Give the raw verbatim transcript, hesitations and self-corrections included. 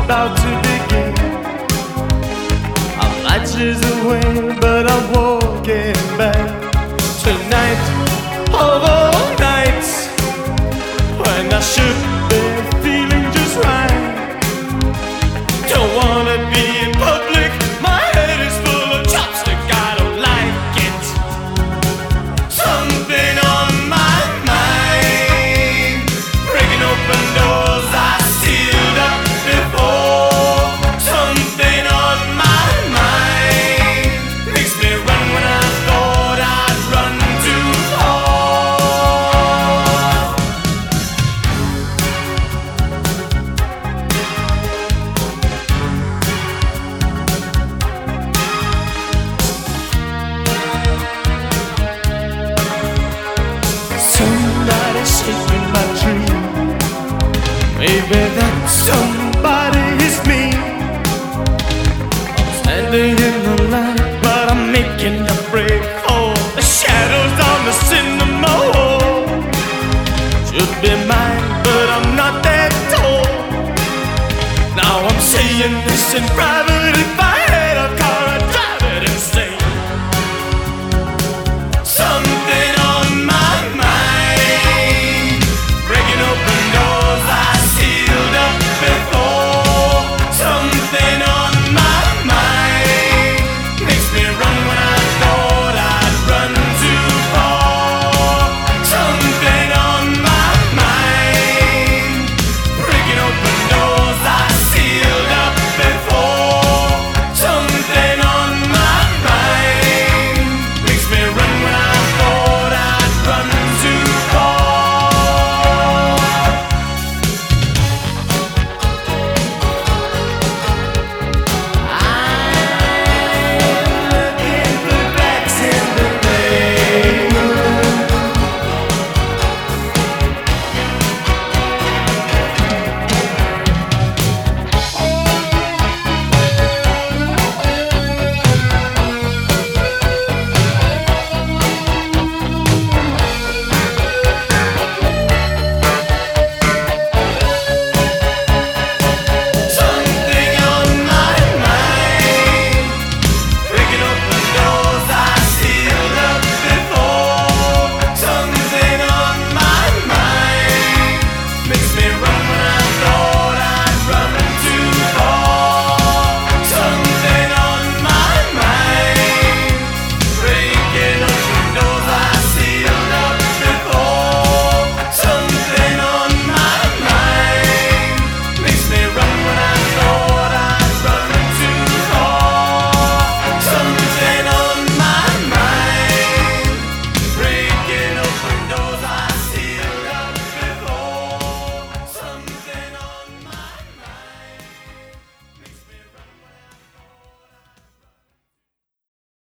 about to begin. Our lights is away, but I'm walking back tonight of all nights, when I should be feeling just right. Don't wanna be in public, my head is full of chopstick, I don't like it. Something on my mind, breaking open doors I sealed up before. Something on my mind makes me run when I thought I'd run too far. Somebody's shaking my dream. Maybe that somebody is me. I'm standing in the light, but I'm making a break for the shadows on the cinema wall. Should be mine, but I'm not that tall. Now I'm saying this in private. If I